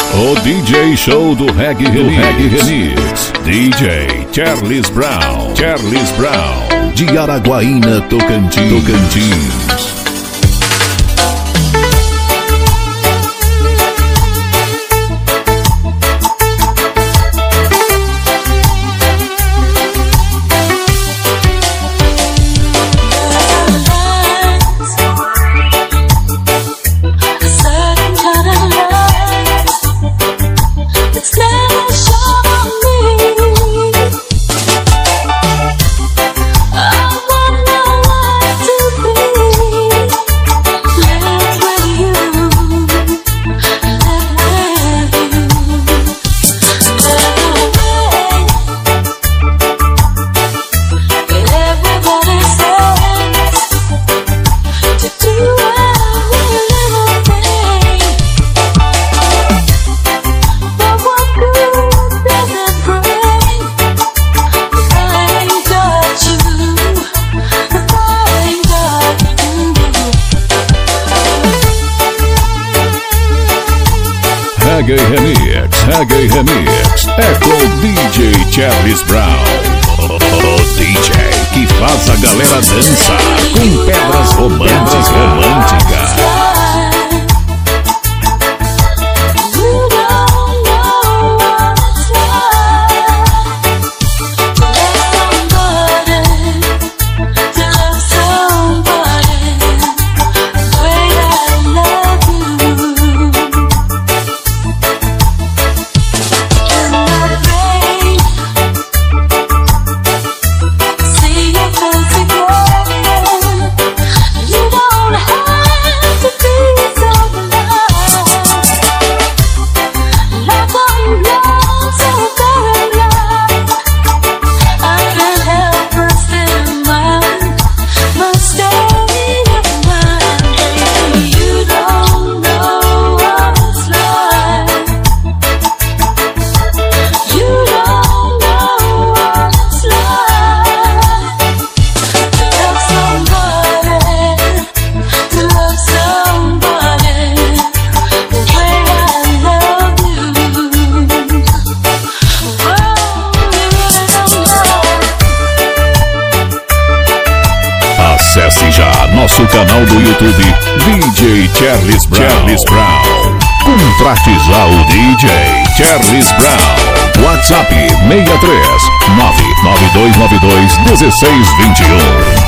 O DJ Show do Reggae Remix. DJ Charles Brown. De Araguaína, Tocantins. Reggae Remix é com DJ Charles Brown. O DJ que faz a galera dançar com pedras românticas. Acesse já nosso canal do YouTube DJ Charles Brown. Contrate já o DJ Charles Brown. WhatsApp 63 99292 1621.